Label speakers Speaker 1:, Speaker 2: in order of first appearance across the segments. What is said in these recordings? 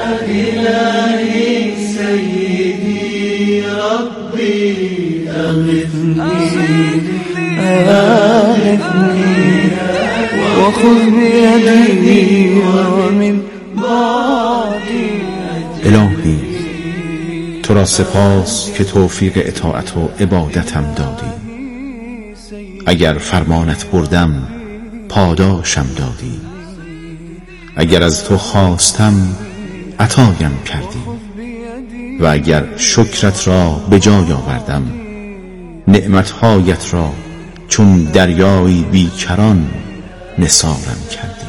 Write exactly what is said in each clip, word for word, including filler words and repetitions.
Speaker 1: إلهي سيدي ربي أغثني أغثني وخذ بيدي ومن بعدي.
Speaker 2: الهی تو را سپاس که توفیق اطاعت و عبادتم دادی. اگر فرمانت بردم پاداشم دادی، اگر از تو خواستم عطایم کردی، و اگر شکرت را به جای آوردم نعمتهایت را چون دریایی بیکران نثارم کردی.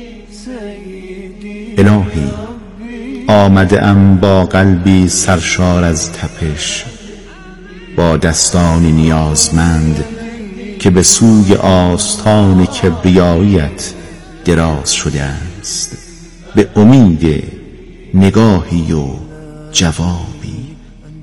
Speaker 2: الهی آمده ام با قلبی سرشار از تپش، با دستانی نیازمند که به سوی آستان کبریاییت دراز شده است، به امید نگاهی و جوابی.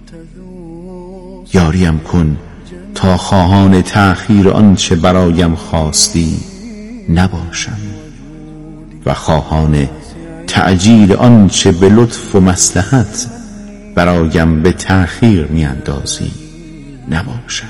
Speaker 2: یاریم کن تا خواهان تأخیر آنچه برایم خواستی نباشم و خواهان تعجیل آنچه به لطف و مصلحت برایم به تأخیر میاندازی نباشم.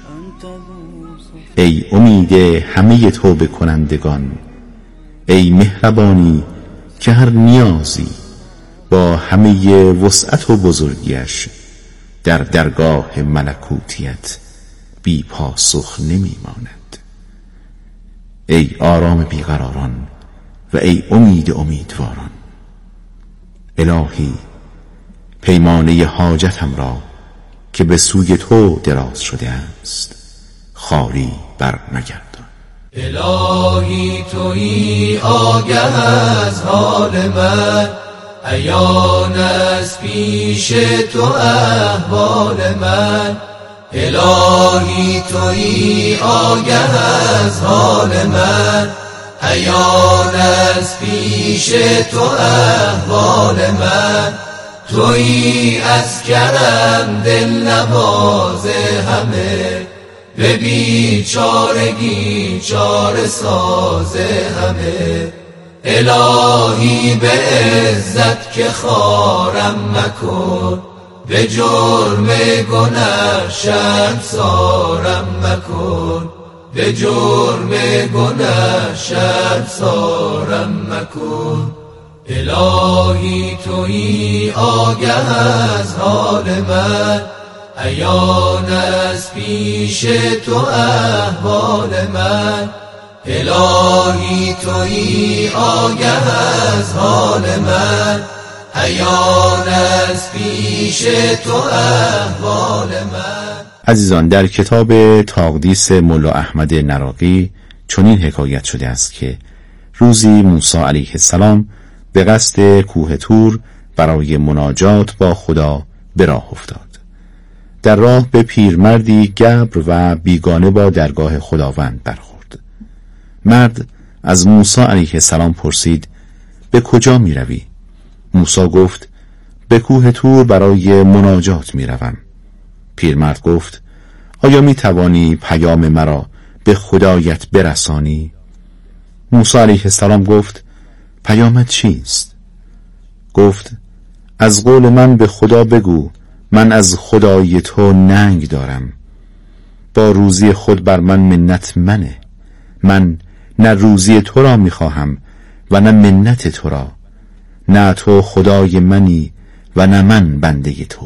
Speaker 2: ای امید همه توبه کنندگان، ای مهربانی که هر نیازی با همه وسعت و بزرگیش در درگاه ملکوتیت بی پاسخ نمی ماند. ای آرام بیقراران و ای امید امیدواران، الهی پیمانه حاجتم را که به سوی تو دراز شده است خالی بر نگردان.
Speaker 1: الهی تویی آگه از حال من، عیان از پیش تو احوال من. الهی تویی آگه از حال من، عیان از پیش تو احوال من. تویی از کرم دل نواز همه، به بیچارگی چاره ساز همه. الهی به عزت که خارم مکن، به جرم گناه شرمسارم مکن، به جرم گناه شرمسارم مکن. الهی تویی آگه از حال من، عیان از پیش تو احوال من. الهی تویی آگه از حال من، عیان از پیش تو احوال من.
Speaker 2: عزیزان، در کتاب تقدیس ملا احمد نراقی چنین حکایت شده است که روزی موسی علیه السلام به قصد کوه طور برای مناجات با خدا به راه افتاد. در راه به پیرمردی گبر و بیگانه با درگاه خداوند برخورد. مرد از موسی علیه السلام پرسید به کجا می روی؟ موسی گفت به کوه طور برای مناجات می روم. پیرمرد گفت آیا می توانی پیام مرا به خدایت برسانی؟ موسی علیه السلام گفت پیامت چیست؟ گفت از قول من به خدا بگو من از خدای تو ننگ دارم. با روزی خود بر من منت منه. من نه روزی تو را می خواهم و نه منت تو را. نه تو خدای منی و نه من بنده تو.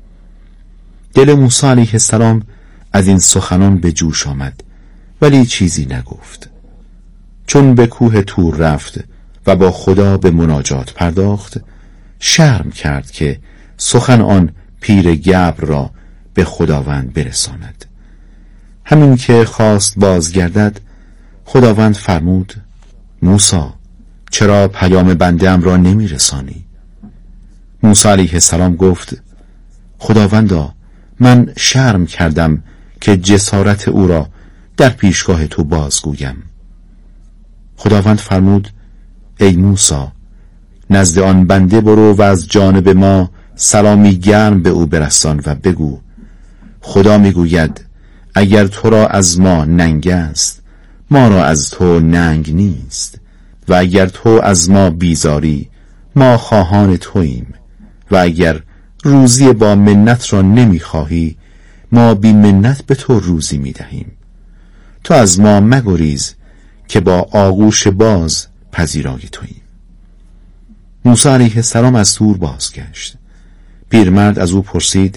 Speaker 2: دل موسی علیه السلام از این سخنان به جوش آمد ولی چیزی نگفت. چون به کوه طور رفت و با خدا به مناجات پرداخت، شرم کرد که سخن آن پیر گبر را به خداوند برساند. همین که خواست بازگردد، خداوند فرمود موسی چرا پیام بنده ام را نمی رسانی؟ موسی علیه السلام گفت خداوندا من شرم کردم که جسارت او را در پیشگاه تو بازگویم. خداوند فرمود ای موسی نزد آن بنده برو و از جانب ما سلامی گرم به او برسان و بگو خدا میگوید اگر تو را از ما ننگ است ما را از تو ننگ نیست و اگر تو از ما بیزاری ما خواهان توییم و اگر روزی با منت را نمیخواهی ما بی منت به تو روزی میدهیم. تو از ما مگریز که با آغوش باز پذیرای توییم. موسی علیه السلام از طور بازگشت. پیرمرد از او پرسید: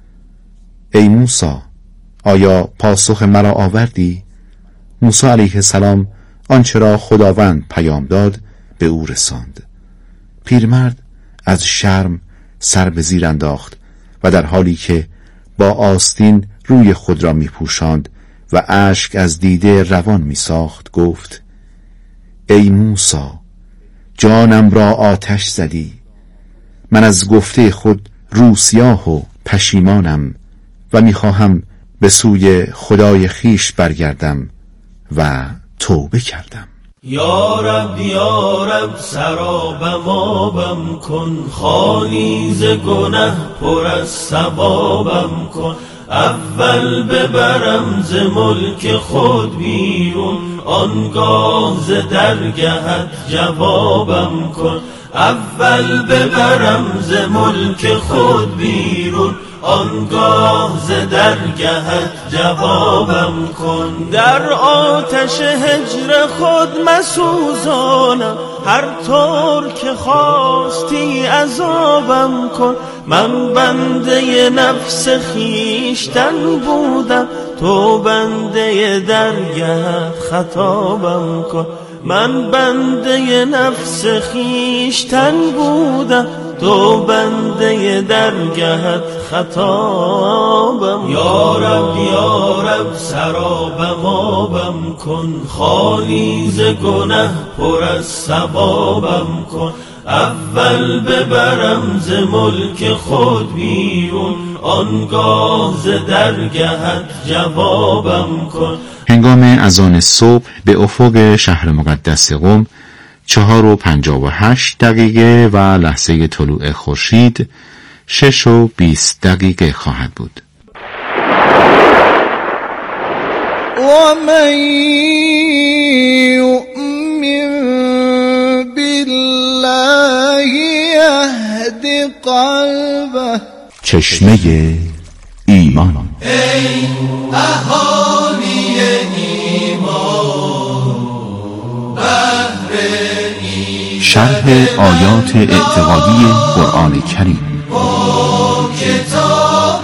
Speaker 2: ای موسی، آیا پاسخ مرا آوردی؟ موسی علیه السلام آنچه را خداوند پیام داد به او رساند. پیرمرد از شرم سر به زیر انداخت و در حالی که با آستین روی خود را می پوشاند و اشک از دیده روان می ساخت گفت: ای موسی، جانم را آتش زدی. من از گفته خود روسیاه و پشیمانم و می خواهم به سوی خدای خیش برگردم و توبه کردم.
Speaker 3: یا رب یا رب سرابم آبم کن، خالی ز گنه پر از ثوابم کن. اول ببرم ز ملک خود بیرون، آنگاه ز درگهت جوابم کن. اول ببرم ز ملک خود بیرون، آنگاه ز درگهت جوابم کن. در آتش هجر خود مسوزانم، هر طور که خواستی عذابم کن. من بنده نفس خیشتن بودم، تو بنده درگهت خطابم کن. من بنده نفس خیشتن بودم، تو بنده درگهت خطابم. یا رب یا رب سرابم آبم کن، خالی ز گنه پر از ثوابم کن. اول ببرم ز ملک خود بیرون، آنگاه ز درگهت جوابم کن.
Speaker 2: هنگام اذان صبح به افق شهر مقدس قم چهار و پنجاه و هشت دقیقه و لحظه طلوع خورشید شش و بیست دقیقه خواهد بود.
Speaker 4: و من یؤمن بالله یهد قلبه.
Speaker 2: چشمه ایمان.
Speaker 1: ای اهالی ایمان، بهر این
Speaker 2: شرح آیات اعتقادی قرآن کریم
Speaker 1: با کتاب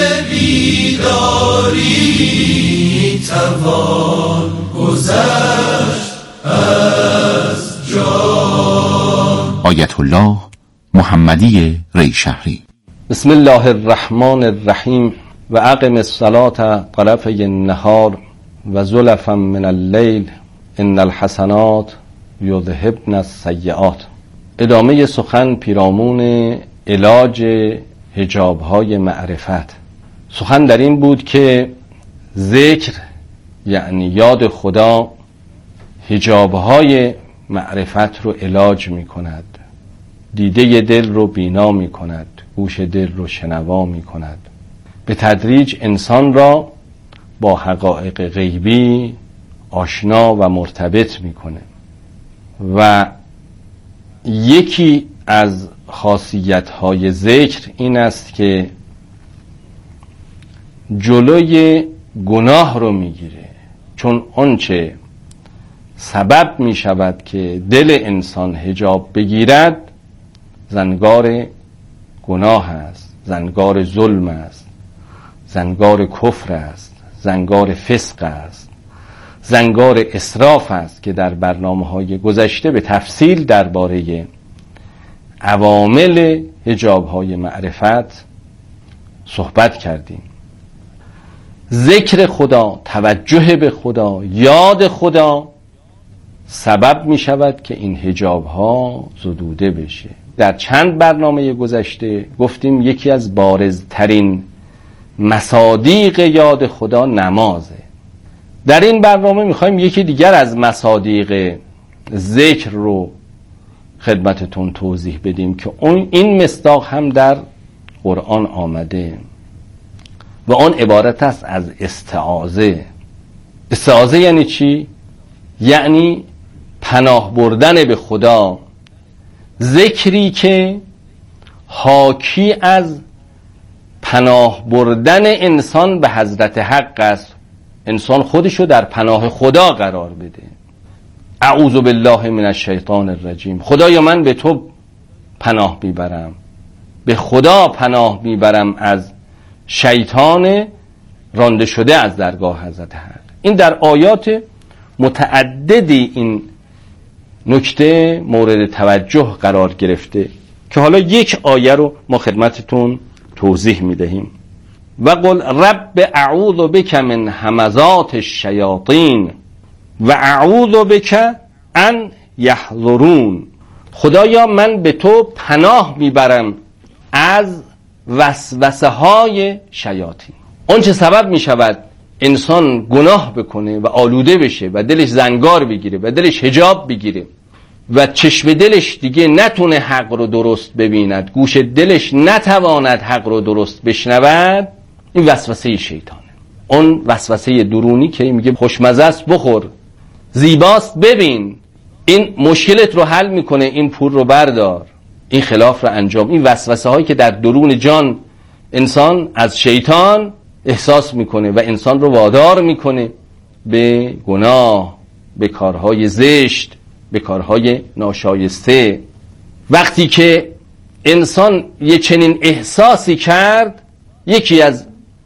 Speaker 1: بیداری توان گذشت از جان.
Speaker 2: آیت الله محمدی ریشهری.
Speaker 5: بسم الله الرحمن الرحیم. و اقم الصلاة طرفی النهار و زلفا من الليل ان الحسنات یذهبن السیئات. ادامه سخن پیرامون علاج حجاب‌های معرفت. سخن در این بود که ذکر یعنی یاد خدا حجاب‌های معرفت رو علاج می کند، دیده دل رو بینا می کند، گوش دل رو شنوا می کند. به تدریج انسان را با حقایق غیبی آشنا و مرتبط میکنه و یکی از خاصیت‌های ذکر این است که جلوی گناه رو میگیره، چون آنچه سبب میشود که دل انسان حجاب بگیرد زنگار گناه است، زنگار ظلم است، زنگار کفر است، زنگار فسق است، زنگار اسراف است که در برنامه‌های گذشته به تفصیل درباره عوامل حجاب‌های معرفت صحبت کردیم. ذکر خدا، توجه به خدا، یاد خدا سبب می شود که این حجاب‌ها زدوده بشه. در چند برنامه گذشته گفتیم یکی از بارزترین مصادیق یاد خدا نمازه. در این برنامه میخوایم یکی دیگر از مصادیق ذکر رو خدمتتون توضیح بدیم که اون این مصداق هم در قرآن آمده و آن عبارت است از استعاذه. استعاذه یعنی چی؟ یعنی پناه بردن به خدا ذکری که حاکی از پناه بردن انسان به حضرت حق است. انسان خودشو در پناه خدا قرار بده. اعوذ بالله من الشیطان الرجیم، خدایا من به تو پناه میبرم، به خدا پناه میبرم از شیطان رانده شده از درگاه حضرت حق. این در آیات متعددی این نکته مورد توجه قرار گرفته که حالا یک آیه رو ما خدمتتون توضیح میدهیم. و قل رب اعوذ بک من همزات الشیاطین و اعوذ بک ان یحضرون، خدایا من به تو پناه میبرم از وسوسه های شیاطین. اون چه سبب میشود انسان گناه بکنه و آلوده بشه و دلش زنگار بگیره و دلش حجاب بگیره و چشم دلش دیگه نتونه حق رو درست ببیند، گوش دلش نتواند حق رو درست بشنود، این وسوسه شیطانه. اون وسوسه درونی که میگه خوشمزه است بخور، زیباست ببین، این مشکلت رو حل میکنه، این پول رو بردار، این خلاف رو انجام. این وسوسه هایی که در درون جان انسان از شیطان احساس میکنه و انسان رو وادار میکنه به گناه، به کارهای زشت، به کارهای ناشایسته. وقتی که انسان یه چنین احساسی کرد، یکی از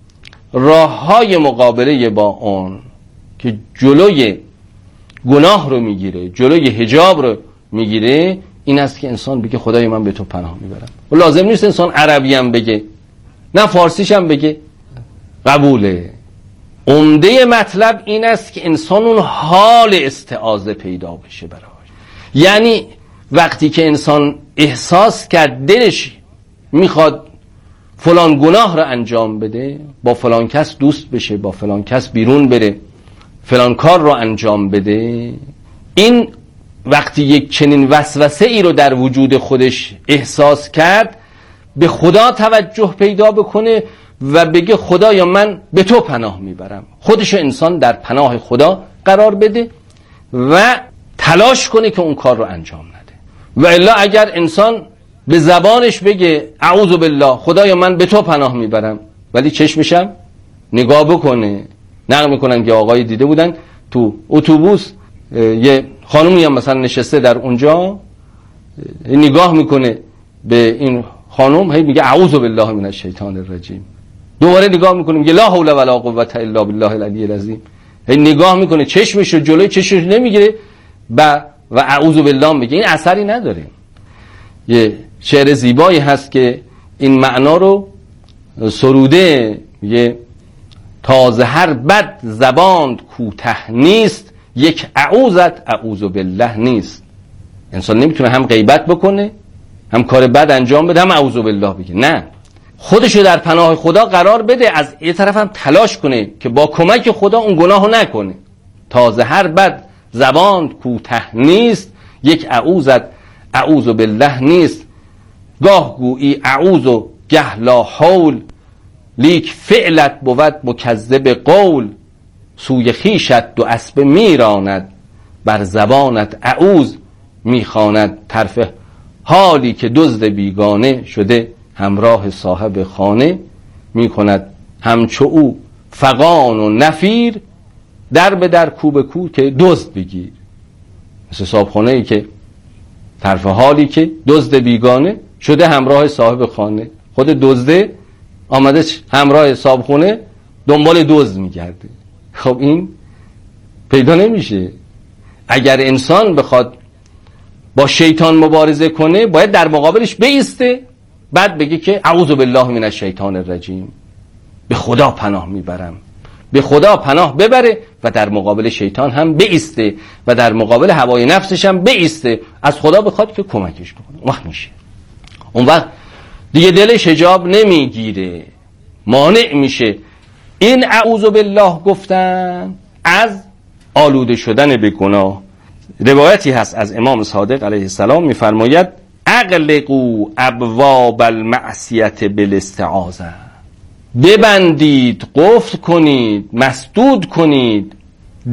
Speaker 5: راههای مقابله با اون که جلوی گناه رو میگیره، جلوی حجاب رو میگیره، این است که انسان بگه خدای من به تو پناه میبرم. و لازم نیست انسان عربی هم بگه، نه فارسیش هم بگه، قبوله. عمده مطلب این است که انسان اون حال استعاذه پیدا بشه براش. یعنی وقتی که انسان احساس کرد دلش میخواد فلان گناه رو انجام بده، با فلان کس دوست بشه، با فلان کس بیرون بره، فلان کار رو انجام بده، این وقتی یک چنین وسوسه ای رو در وجود خودش احساس کرد، به خدا توجه پیدا بکنه و بگه خدایا من به تو پناه میبرم. خودشو انسان در پناه خدا قرار بده و تلاش کنه که اون کار رو انجام نده. و الا اگر انسان به زبانش بگه اعوذ بالله خدایا من به تو پناه میبرم، ولی چشمشم نگاه بکنه. نقل میکنن که آقای دیده بودن تو اتوبوس یه خانومی هم مثلا نشسته در اونجا، نگاه میکنه به این خانم، هی میگه اعوذ بالله من الشیطان الرجیم، دوباره نگاه میکنه میگه لا حول ولا قوة الا بالله العلی العظیم، هی نگاه میکنه چشمش رو جلوی چشمش نمیگیره و و اعوذ بالله میگه. این اثری نداره. یه شعر زیبایی هست که این معنا رو سروده، یه تازه هر بد زباند کوته نیست، یک اعوذت اعوذ بالله نیست. انسان نمیتونه هم غیبت بکنه، هم کار بد انجام بده، هم اعوذ بالله بگه. نه، خودشو در پناه خدا قرار بده، از یه طرف هم تلاش کنه که با کمک خدا اون گناهو نکنه. تازه هر بد زباند کوته نیست، یک اعوذت اعوذ بالله نیست. گاه گویی اعوذ گه لا حول، لیک فعلت بود مکذب قول. سوی خیشت دو اسب میراند، بر زبانت اعوذ میخواند. طرف حالی که دزد بیگانه شده، همراه صاحب خانه میکند. همچو او فغان و نفیر، در به در کوب کو که دزد بگیر. مثل صاحبخانه ای که طرف حالی که دزد بیگانه شده همراه صاحب خانه، خود دزده آمده همراه صاحبخانه دنبال دزد میگرده. خب این پیدا نمیشه. اگر انسان بخواد با شیطان مبارزه کنه، باید در مقابلش بایسته، بعد بگه که اعوذ بالله من الشیطان الرجیم، به خدا پناه میبرم، به خدا پناه ببره و در مقابل شیطان هم بایسته و در مقابل هوای نفسش هم بایسته، از خدا بخواد که کمکش بکنه. اون وقت میشه. اون وقت دیگه دلش حجاب نمیگیره، مانع میشه. این اعوذ بالله گفتن از آلوده شدن به گناه. روایتی هست از امام صادق علیه السلام میفرماید اغلقوا ابواب المعصیت بالاستعاذه، ببندید، قفل کنید، مسدود کنید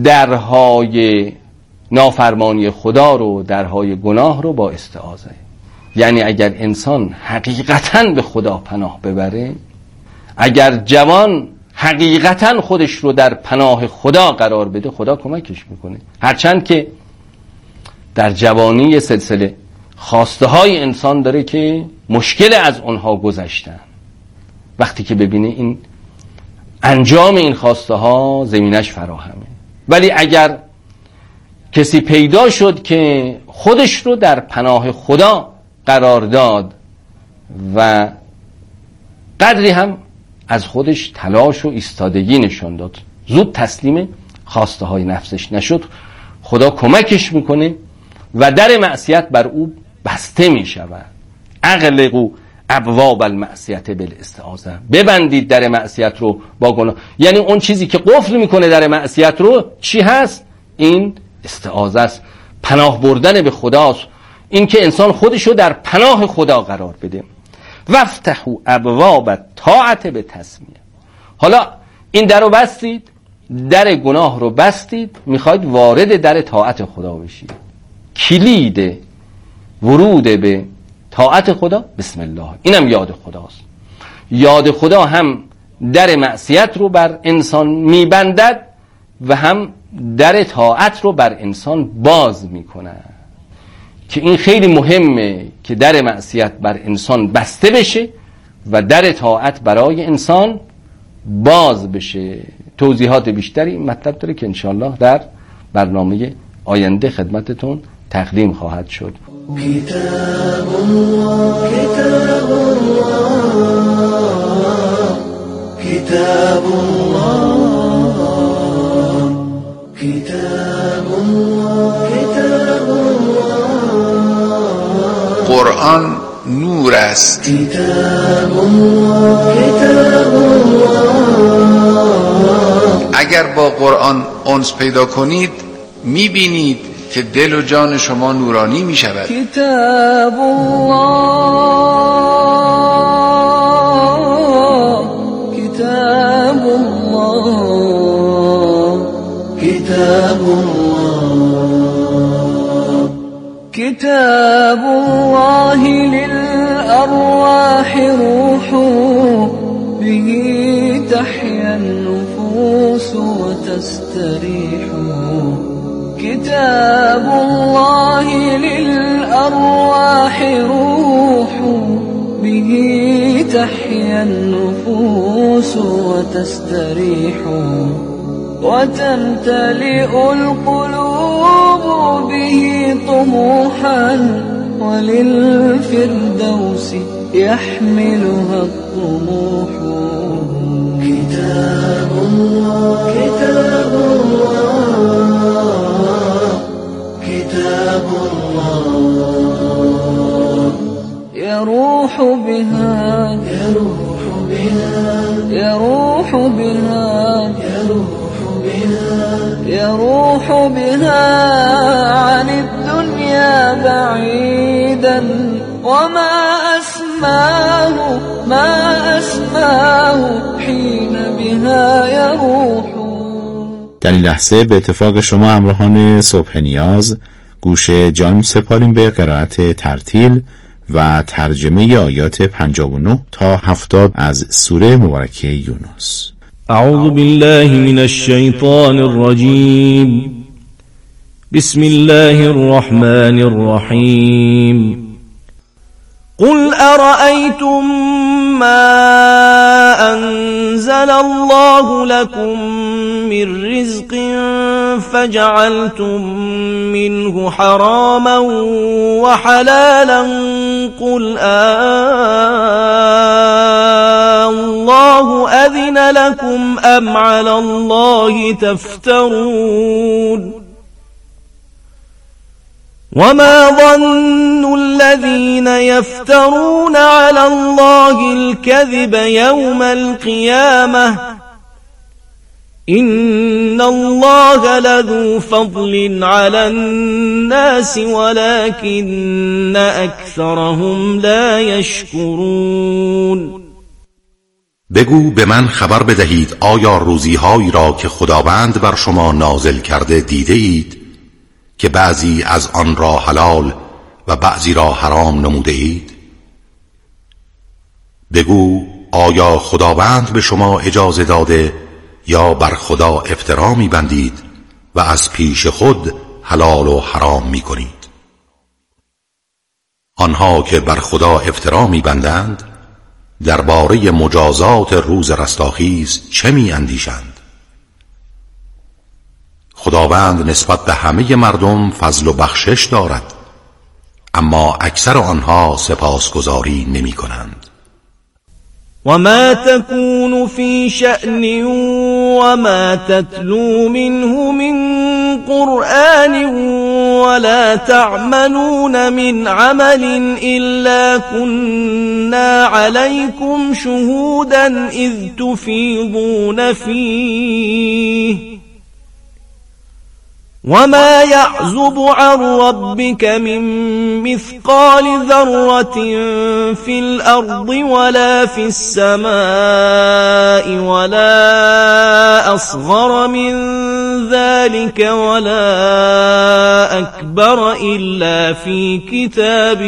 Speaker 5: درهای نافرمانی خدا رو، درهای گناه رو با استعاذه. یعنی اگر انسان حقیقتاً به خدا پناه ببره، اگر جوان حقیقتاً خودش رو در پناه خدا قرار بده، خدا کمکش میکنه. هرچند که در جوانی سلسله خواسته های انسان داره که مشکل از اونها گذشتن، وقتی که ببینه این انجام این خواسته ها زمینش فراهمه. ولی اگر کسی پیدا شد که خودش رو در پناه خدا قرار داد و قدری هم از خودش تلاش و ایستادگی نشان داد، زود تسلیم خواسته های نفسش نشد، خدا کمکش میکنه و در معصیت بر او بسته میشود. اغلقوا ابواب المعصیت بالاستعاذه، ببندید در معصیت رو با گناه. یعنی اون چیزی که قفل میکنه در معصیت رو چی هست؟ این استعاذه است، پناه بردن به خداست، این که انسان خودشو در پناه خدا قرار بده. وفتحوا ابواب الطاعت بتسمیه. حالا این در رو بستید، در گناه رو بستید، میخواید وارد در طاعت خدا بشید. کلید ورود به طاعت خدا بسم الله، اینم یاد خداست. یاد خدا هم در معصیت رو بر انسان میبندد و هم در طاعت رو بر انسان باز میکنه، که این خیلی مهمه که در معصیت بر انسان بسته بشه و در طاعت برای انسان باز بشه. توضیحات بیشتری این مطلب داره که انشاءالله در برنامه آینده خدمتتون تقدیم خواهد شد.
Speaker 1: کتاب الله کتاب الله کتاب الله کتاب الله کتاب الله
Speaker 6: قرآن نور است.
Speaker 1: کتاب الله کتاب الله.
Speaker 6: اگر با قرآن انس پیدا کنید میبینید که دل و جان شما نورانی می شود.
Speaker 4: کتاب الله کتاب الله
Speaker 1: کتاب الله
Speaker 4: کتاب الله للأرواح روح به تحيا النفوس وتستريح. كتاب الله للأرواح روح به تحيا النفوس وتستريح. وتمتلئ القلوب به طموحا وللفردوس يحملها الطموح.
Speaker 1: كتاب الله كتاب الله كتاب الله
Speaker 4: يروح بها
Speaker 1: يروح بها
Speaker 4: يروح بها
Speaker 1: يروح بها
Speaker 4: يروح بها عن الدنيا بعيدا. وما أسماه ما أسماه حين بها يروح.
Speaker 2: در این لحظه به اتفاق شما همراهان صبح نیاز گوش جان سپاریم به قرائت ترتیل و ترجمه آیات پنجاه و نه تا هفتاد از سوره مبارکه یونس.
Speaker 3: اعوذ بالله من الشیطان الرجیم. بسم الله الرحمن الرحیم. قل أرأيتم ما أنزل الله لكم من رزق فجعلتم منه حراما وحلالا قل الله أذن لكم أم على الله تفترون. وما ظن الذين يفترون على الله الكذب يوم القيامة إن الله لذو فضل على الناس ولكن أكثرهم لا يشكرون.
Speaker 7: بگو به من خبر بدهید آیا روزی‌هایی را که خداوند بر شما نازل کرده دیده اید که بعضی از آن را حلال و بعضی را حرام نموده اید؟ بگو آیا خداوند به شما اجازه داده یا بر خدا افترا می بندید و از پیش خود حلال و حرام می کنید؟ آنها که بر خدا افترا می بندند درباره مجازات روز رستاخیز چه می اندیشند؟ خداوند نسبت به همه مردم فضل و بخشش دارد، اما اکثر آنها سپاسگزاری نمی کنند.
Speaker 3: وما تكون في شأن وما تتلو منه من قرآن ولا تعملون من عمل إلا كنا عليكم شهودا إذ تفيضون فيه وما يعزب عن ربك من مثقال ذرة في الأرض ولا في السماء ولا أصغر من ذلك ولا أكبر إلا في كتاب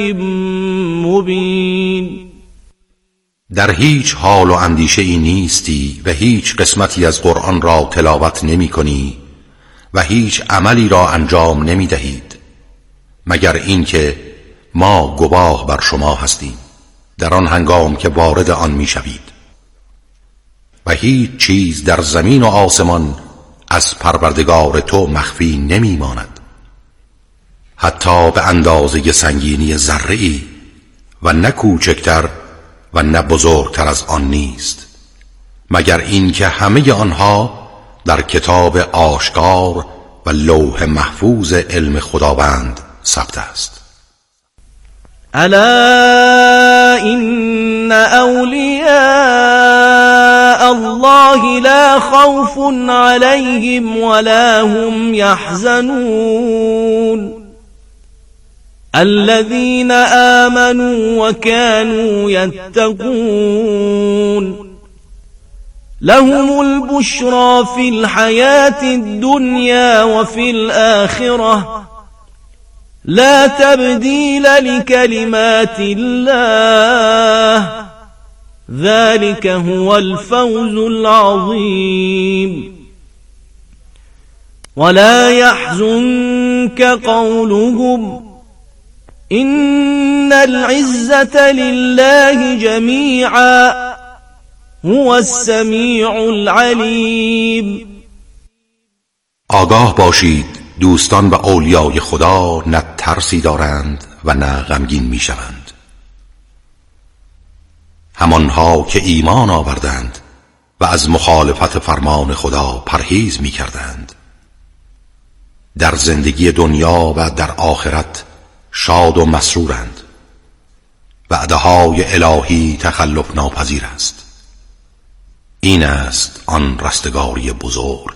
Speaker 3: مبين.
Speaker 7: در هیچ حال و اندیشه ای نیستی و هیچ قسمتی از قرآن را تلاوت نمی کنی و هیچ عملی را انجام نمی دهید مگر اینکه ما گواه بر شما هستیم در آن هنگام که وارد آن می شوید. و هیچ چیز در زمین و آسمان از پروردگار تو مخفی نمی ماند، حتی به اندازه سنگینی ذره‌ای و نه کوچکتر و نه بزرگتر از آن نیست، مگر اینکه همه آنها در کتاب آشکار و لوح محفوظ علم خداوند ثبت است.
Speaker 3: الا ان اولیاء الله لا خوف عليهم ولا هم يحزنون الذين آمنوا وكانوا يتقون لهم البشرى في الحياة الدنيا وفي الآخرة لا تبديل لكلمات الله ذلك هو الفوز العظيم. ولا يحزنك قولهم إن العزة لله جميعا هو السمیع العلیم.
Speaker 7: آگاه باشید دوستان و اولیای خدا نه ترسی دارند و نه غمگین می شوند. همانها که ایمان آوردند و از مخالفت فرمان خدا پرهیز می کردند در زندگی دنیا و در آخرت شاد و مسرورند. وعده‌های الهی تخلف ناپذیر است. این است آن رستگاری بزرگ.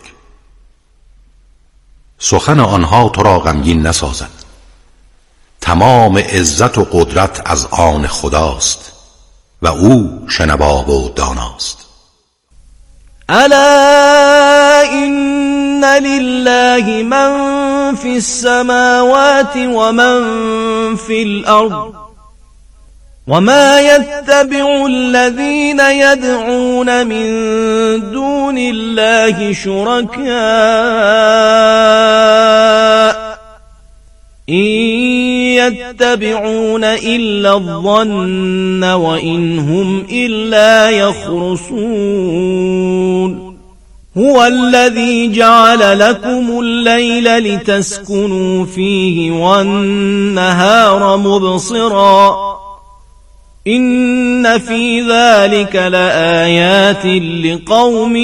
Speaker 7: سخن آنها تو را غمگین نسازد. تمام عزت و قدرت از آن خداست و او شنوا و داناست.
Speaker 3: الا ان لله من فی السماوات و من فی الارض وما يتبع الذين يدعون من دون الله شركاء إن يتبعون إلا الظن وإن هم إلا يخرصون هو الذي جعل لكم الليل لتسكنوا فيه والنهار مبصرا إن في ذلك لآيات لقوم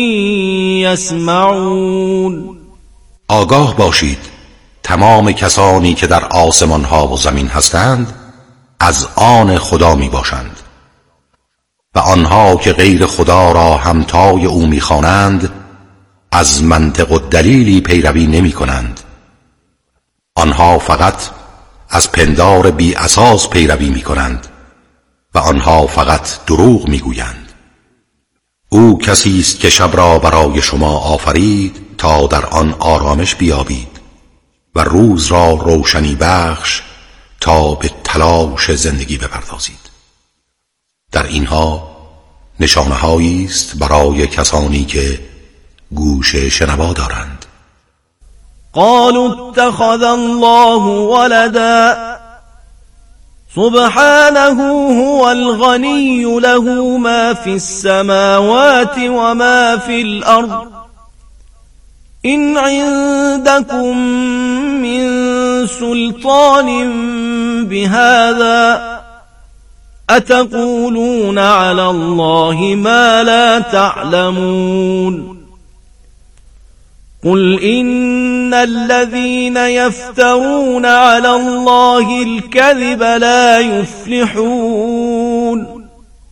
Speaker 3: يسمعون.
Speaker 7: آگاه باشید تمام کسانی که در آسمان ها و زمین هستند از آن خدا می باشند و آنها که غیر خدا را همتای او می خوانند از منطق و دلیلی پیروی نمی کنند. آنها فقط از پندار بی اساس پیروی می کنند و آنها فقط دروغ میگویند. او کسی است که شب را برای شما آفرید تا در آن آرامش بیابید و روز را روشنی بخش تا به تلاش زندگی بپردازید. در اینها نشانه‌هایی است برای کسانی که گوش شنوا دارند.
Speaker 3: قالوا اتخذ الله ولدا سبحانه هو الغني له ما في السماوات وما في الأرض إن عندكم من سلطان بهذا أتقولون على الله ما لا تعلمون قل إن الذين يفترون على الله الكذب لا يفلحون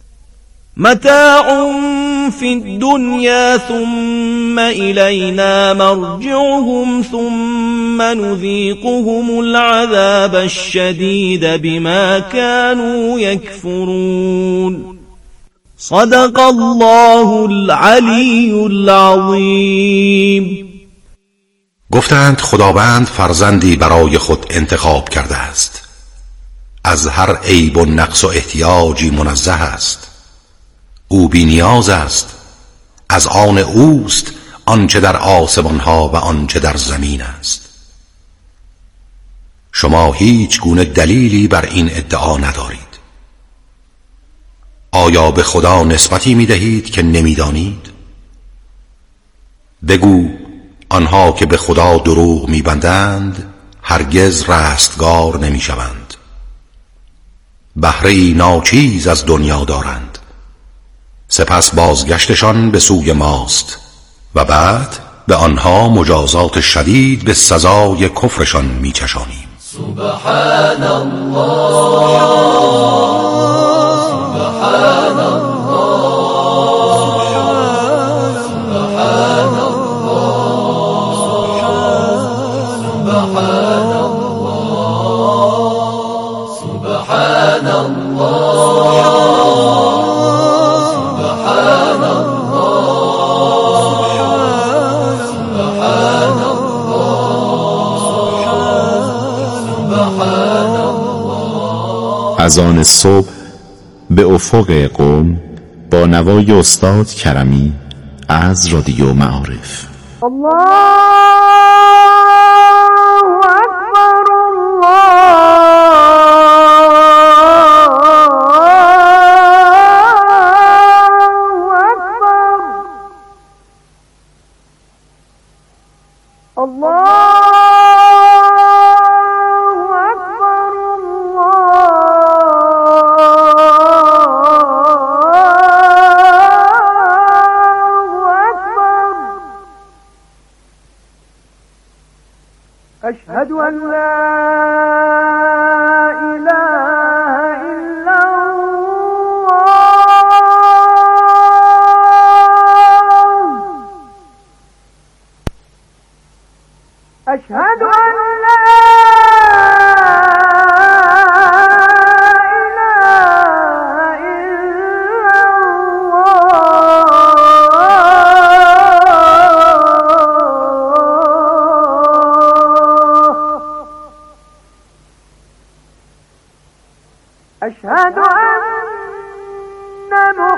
Speaker 3: متاع في الدنيا ثم إلينا مرجعهم ثم نذيقهم العذاب الشديد بما كانوا يكفرون صدق الله العلي العظيم.
Speaker 7: گفتند خداوند فرزندی برای خود انتخاب کرده است. از هر عیب و نقص و احتیاجی منزه است. او بی نیاز است. از آن اوست آنچه در آسمانها و آنچه در زمین است. شما هیچ گونه دلیلی بر این ادعا ندارید. آیا به خدا نسبتی می دهید که نمی دانید؟ بگو آنها که به خدا دروغ می بندند هرگز رستگار نمی شوند. بهره‌ای ناچیز از دنیا دارند، سپس بازگشتشان به سوی ماست و بعد به آنها مجازات شدید به سزای کفرشان می چشانیم.
Speaker 1: سبحان الله سبحان الله سبحان الله سبحان الله سبحان الله سبحان الله سبحان الله.
Speaker 2: از آن صبح به افق قم با نوای استاد کرمی از رادیو معارف.
Speaker 4: الله اکبر أشهد أن لا إله إلا الله أشهد أن لا أشهد أن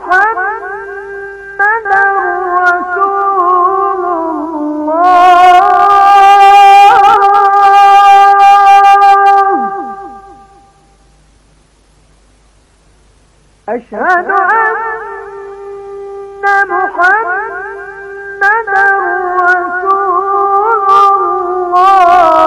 Speaker 4: محمدا رسول الله أشهد أن محمدا رسول الله